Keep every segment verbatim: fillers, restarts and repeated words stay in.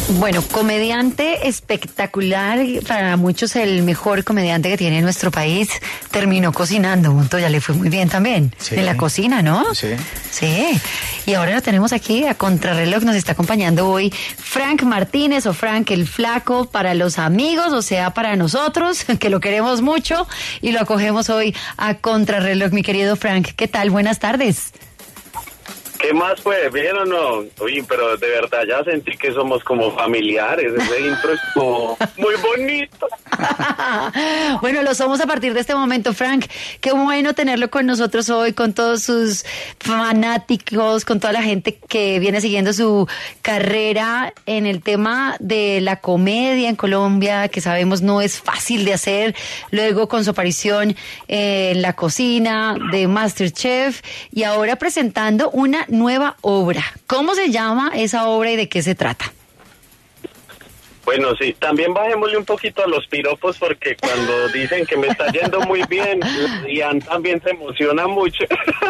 Bueno, comediante espectacular, para muchos el mejor comediante que tiene nuestro país, terminó cocinando, junto ya le fue muy bien también, sí. En la cocina, ¿no? Sí. Sí, y ahora lo tenemos aquí a Contrarreloj, nos está acompañando hoy Frank Martínez, o Frank el Flaco, para los amigos, o sea, para nosotros, que lo queremos mucho, y lo acogemos hoy a Contrarreloj. Mi querido Frank, ¿qué tal? Buenas tardes. ¿Qué más pues? ¿Bien o no? Oye, pero de verdad ya sentí que somos como familiares. Ese intro es como muy bonito. Bueno, lo somos a partir de este momento, Frank. Qué bueno tenerlo con nosotros hoy, con todos sus fanáticos, con toda la gente que viene siguiendo su carrera en el tema de la comedia en Colombia, que sabemos no es fácil de hacer. Luego con su aparición en la cocina de MasterChef y ahora presentando una nueva obra. ¿Cómo se llama esa obra y de qué se trata? Bueno, sí, también bajémosle un poquito a los piropos porque cuando dicen que me está yendo muy bien, Ian también se emociona mucho.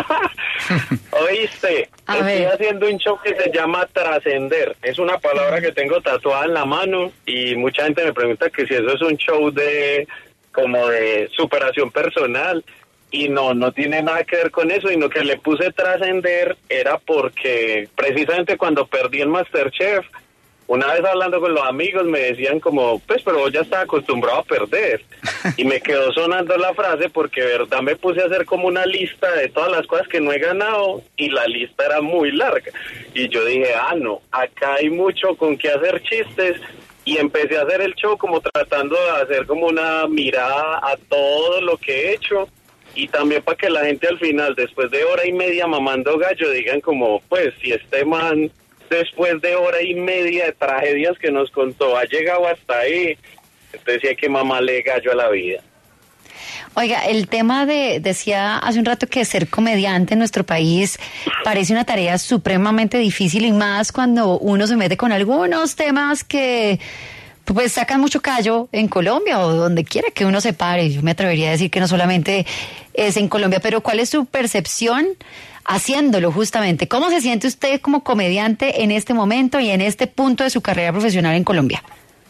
Oíste, a estoy ver. haciendo un show que se llama Trascender. Es una palabra que tengo tatuada en la mano y mucha gente me pregunta que si eso es un show de como de superación personal. Y no, no tiene nada que ver con eso, sino que le puse Trascender era porque precisamente cuando perdí en MasterChef, una vez hablando con los amigos me decían como, pues, pero vos ya estás acostumbrado a perder. Y me quedó sonando la frase porque de verdad me puse a hacer como una lista de todas las cosas que no he ganado y la lista era muy larga. Y yo dije, ah, no, acá hay mucho con qué hacer chistes. Y empecé a hacer el show como tratando de hacer como una mirada a todo lo que he hecho. Y también para que la gente al final, después de hora y media mamando gallo, digan como, pues, si este man, después de hora y media de tragedias que nos contó, ha llegado hasta ahí, entonces sí hay que mamarle gallo a la vida. Oiga, el tema de, decía hace un rato que ser comediante en nuestro país parece una tarea supremamente difícil y más cuando uno se mete con algunos temas que pues sacan mucho callo en Colombia o donde quiera que uno se pare. Yo me atrevería a decir que no solamente es en Colombia, pero ¿cuál es su percepción haciéndolo justamente? ¿Cómo se siente usted como comediante en este momento y en este punto de su carrera profesional en Colombia?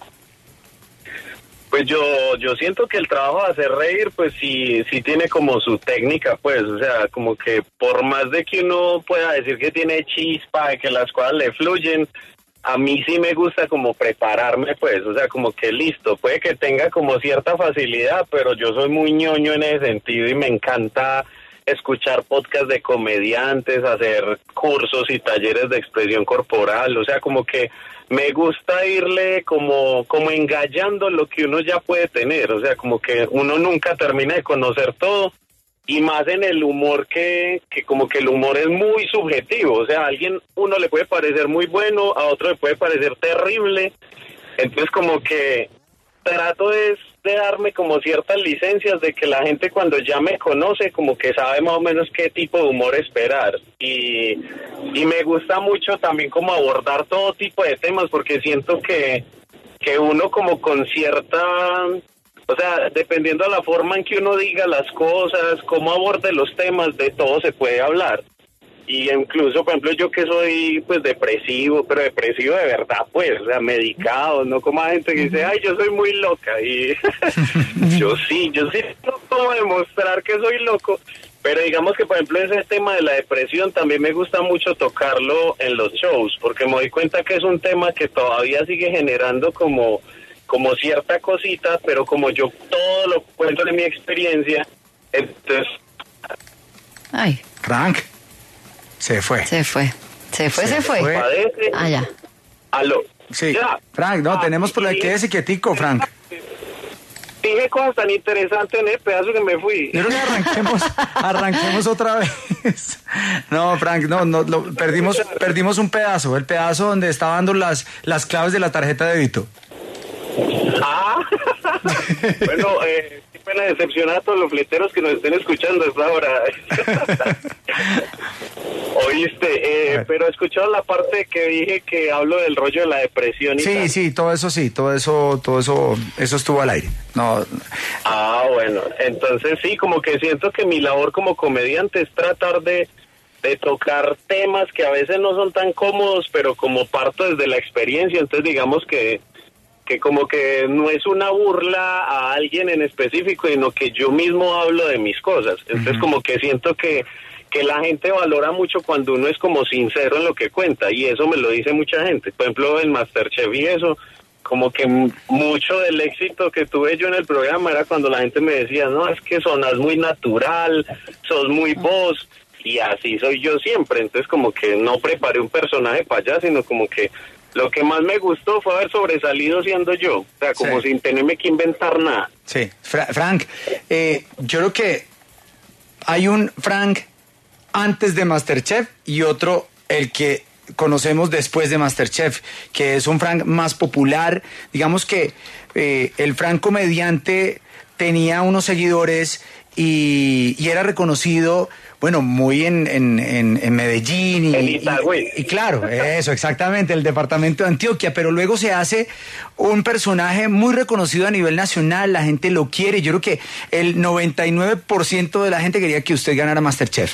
Pues yo yo siento que el trabajo de hacer reír, pues sí, sí tiene como su técnica, pues, o sea, como que por más de que uno pueda decir que tiene chispa, que las cosas le fluyen, a mí sí me gusta como prepararme, pues, o sea, como que listo, puede que tenga como cierta facilidad, pero yo soy muy ñoño en ese sentido y me encanta escuchar podcasts de comediantes, hacer cursos y talleres de expresión corporal, o sea, como que me gusta irle como, como engallando lo que uno ya puede tener, o sea, como que uno nunca termina de conocer todo. Y más en el humor que, que como que el humor es muy subjetivo, o sea, a alguien, uno le puede parecer muy bueno, a otro le puede parecer terrible, entonces como que trato de, de darme como ciertas licencias de que la gente cuando ya me conoce como que sabe más o menos qué tipo de humor esperar, y, y me gusta mucho también como abordar todo tipo de temas porque siento que, que uno como con cierta... O sea, dependiendo de la forma en que uno diga las cosas, cómo aborde los temas, de todo se puede hablar. Y incluso, por ejemplo, yo que soy, pues, depresivo, pero depresivo de verdad, pues, o sea, medicado, no como hay gente que dice, ay, yo soy muy loca. Y yo sí, yo sí no puedo demostrar que soy loco. Pero digamos que, por ejemplo, ese tema de la depresión también me gusta mucho tocarlo en los shows, porque me doy cuenta que es un tema que todavía sigue generando como... como cierta cosita, pero como yo todo lo cuento de mi experiencia, entonces... Ay. Frank, se fue. Se fue, se fue, se, se fue. fue. Ah, ya. Aló. Sí, ya. Frank, no, ah, tenemos por aquí ese quietico, Frank. Dije cosas tan interesantes en el pedazo que me fui. Quiero que arranquemos, arranquemos otra vez. No, Frank, no, no, lo, perdimos, perdimos un pedazo, el pedazo donde estaba dando las, las claves de la tarjeta de débito. Ah, bueno, eh, qué pena decepcionar a todos los fleteros que nos estén escuchando a esta hora. Oíste, eh, pero escucharon la parte que dije que hablo del rollo de la depresión y sí, tal. Sí, todo eso sí, todo eso, todo eso, eso estuvo al aire. No. Ah, bueno, entonces sí, como que siento que mi labor como comediante es tratar de, de tocar temas que a veces no son tan cómodos, pero como parto desde la experiencia, entonces digamos que que como que no es una burla a alguien en específico, sino que yo mismo hablo de mis cosas. Entonces uh-huh. como que siento que, que la gente valora mucho cuando uno es como sincero en lo que cuenta, y eso me lo dice mucha gente. Por ejemplo, en MasterChef y eso, como que mucho del éxito que tuve yo en el programa era cuando la gente me decía, no, es que sonas muy natural, sos muy vos, y así soy yo siempre. Entonces como que no preparé un personaje para allá, sino como que lo que más me gustó fue haber sobresalido siendo yo, o sea, como sí. sin tenerme que inventar nada. Sí, Fra- Frank, eh, yo creo que hay un Frank antes de MasterChef y otro, el que conocemos después de MasterChef, que es un Frank más popular. Digamos que eh, el Frank comediante tenía unos seguidores y, y era reconocido, bueno, muy en, en, en, en Medellín y, en y, y claro, eso, exactamente, el departamento de Antioquia, pero luego se hace un personaje muy reconocido a nivel nacional, la gente lo quiere. Yo creo que el noventa y nueve por ciento de la gente quería que usted ganara MasterChef.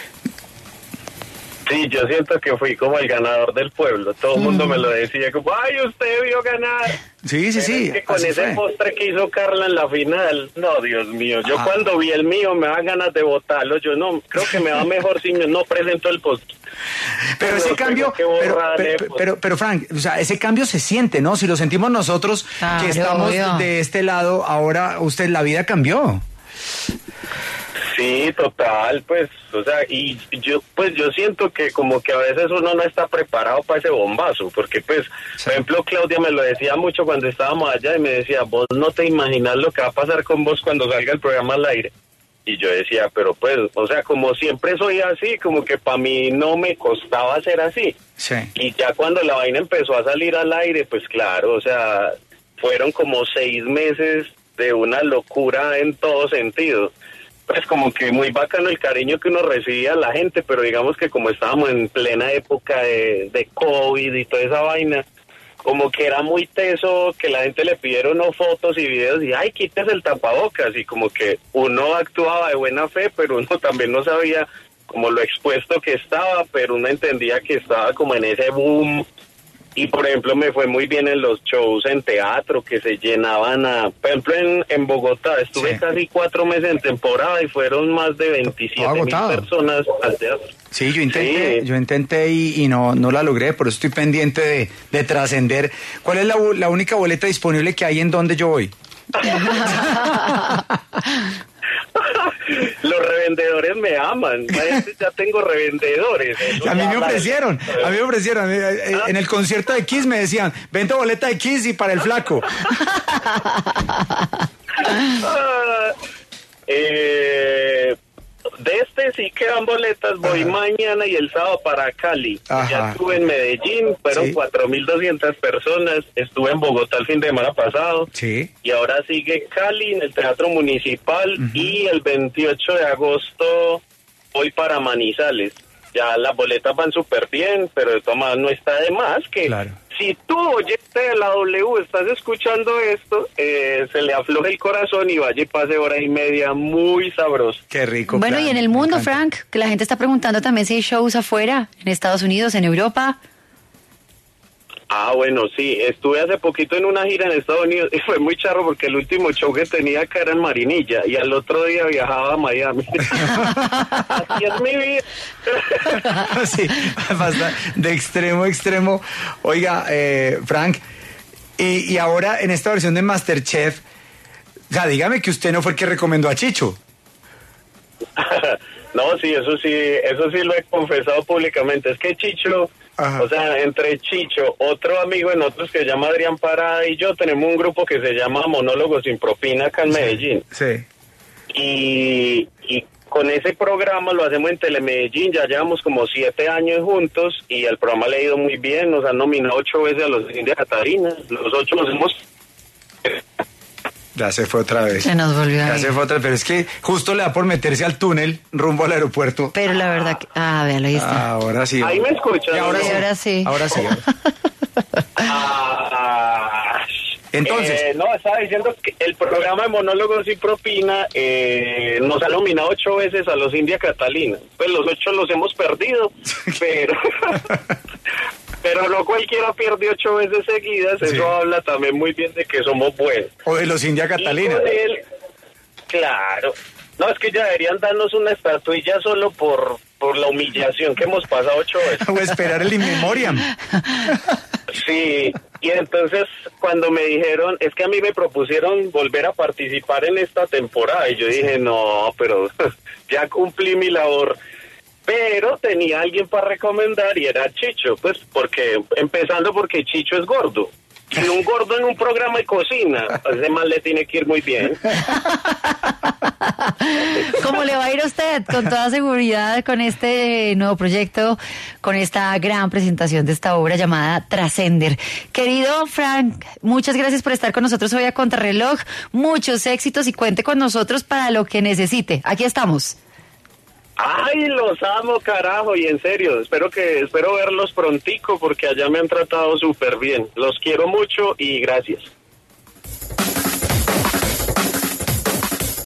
Sí, yo siento que fui como el ganador del pueblo. Todo el mundo mm. me lo decía, como, ay, usted vio ganar. Sí, sí, sí. Es que con ese fue. postre que hizo Carla en la final, no, Dios mío. Yo ah. cuando vi el mío me da ganas de botarlo. Yo no, creo que me va mejor si no presento el postre. Pero ese cambio, pero, pero, pero, pero Frank, o sea, ese cambio se siente, ¿no? Si lo sentimos nosotros, ah, que estamos obvio. de este lado, ahora usted, la vida cambió. Sí, total, pues, o sea, y yo, pues yo siento que como que a veces uno no está preparado para ese bombazo, porque pues, sí. por ejemplo, Claudia me lo decía mucho cuando estábamos allá y me decía, vos no te imaginas lo que va a pasar con vos cuando salga el programa al aire. Y yo decía, pero pues, o sea, como siempre soy así, como que para mí no me costaba ser así. Sí. Y ya cuando la vaina empezó a salir al aire, pues claro, o sea, fueron como seis meses de una locura en todo sentido. Pues como que muy bacano el cariño que uno recibía a la gente, pero digamos que como estábamos en plena época de, de COVID y toda esa vaina, como que era muy teso que la gente le pidiera unos fotos y videos y ay, quítese el tapabocas, y como que uno actuaba de buena fe, pero uno también no sabía como lo expuesto que estaba, pero uno entendía que estaba como en ese boom. Y por ejemplo me fue muy bien en los shows en teatro que se llenaban a, por ejemplo en, en Bogotá estuve sí. casi cuatro meses en temporada y fueron más de veintisiete mil personas al teatro. Sí, yo intenté, sí. yo intenté y, y no, no la logré, por eso estoy pendiente de, de trascender. ¿Cuál es la, la única boleta disponible que hay en donde yo voy? Los revendedores me aman, ya tengo revendedores. A mí me ofrecieron, a mí me ofrecieron, en el concierto de Kiss me decían, vente boleta de Kiss y para el flaco. ah, eh, de este sí quedan boletas, voy Ajá. mañana y el sábado para Cali. Ajá. Ya estuve en Medellín, fueron sí. cuatro mil doscientas personas, estuve en Bogotá el fin de semana pasado, sí. y ahora sigue Cali en el Teatro Municipal, uh-huh. y el veintiocho de agosto voy para Manizales. Ya las boletas van súper bien, pero de todas maneras no está de más que claro. si tú oyente de la W estás escuchando esto, eh, se le afloje el corazón y vaya y pase hora y media muy sabroso. Qué rico. Bueno, plan. y en el mundo, Frank, que la gente está preguntando también si hay shows afuera, en Estados Unidos, en Europa. Ah, bueno, sí, estuve hace poquito en una gira en Estados Unidos y fue muy charro porque el último show que tenía acá era en Marinilla y al otro día viajaba a Miami. Así es mi vida. Sí, basta, de extremo a extremo. Oiga, eh, Frank, y, y ahora en esta versión de MasterChef, o sea, dígame que usted no fue el que recomendó a Chicho. No, sí, eso sí, eso sí lo he confesado públicamente. Es que Chicho... Ajá. O sea, entre Chicho, otro amigo de nosotros que se llama Adrián Parada y yo tenemos un grupo que se llama Monólogos sin Propina acá en sí, Medellín. Sí. Y, y con ese programa lo hacemos en Telemedellín, ya llevamos como siete años juntos y el programa le ha ido muy bien, nos han nominado ocho veces a los India Catarina, los ocho los hemos... Ya se fue otra vez. Se nos volvió Ya a se fue otra vez, pero es que justo le da por meterse al túnel rumbo al aeropuerto. Pero la verdad que... Ah, véalo, ahí está. Ahora sí. Ahí me escuchan. Ahora sí. Ahora sí. Ahora sí. Ah, Entonces. Eh, no, estaba diciendo que el programa de Monólogos y Propina eh, nos ha nominado ocho veces a los India Catalina. Pues los ocho los hemos perdido, pero pero no cualquiera pierde ocho veces seguidas. Sí. Eso habla también muy bien de que somos buenos. O de los India Catalina. Él, claro. No, es que ya deberían darnos una estatuilla solo por, por la humillación que hemos pasado ocho veces. O esperar el in memoriam. Sí, y entonces cuando me dijeron, es que a mí me propusieron volver a participar en esta temporada, y yo dije, no, pero ya cumplí mi labor. Pero tenía alguien para recomendar y era Chicho, pues porque, empezando porque Chicho es gordo. Y un gordo en un programa de cocina, ese man le tiene que ir muy bien. ¿Cómo le va a ir a usted? Con toda seguridad, con este nuevo proyecto, con esta gran presentación de esta obra llamada Trascender. Querido Frank, muchas gracias por estar con nosotros hoy a Contrarreloj. Muchos éxitos y cuente con nosotros para lo que necesite. Aquí estamos. Ay, los amo, carajo, y en serio, espero que espero verlos prontico porque allá me han tratado súper bien. Los quiero mucho y gracias.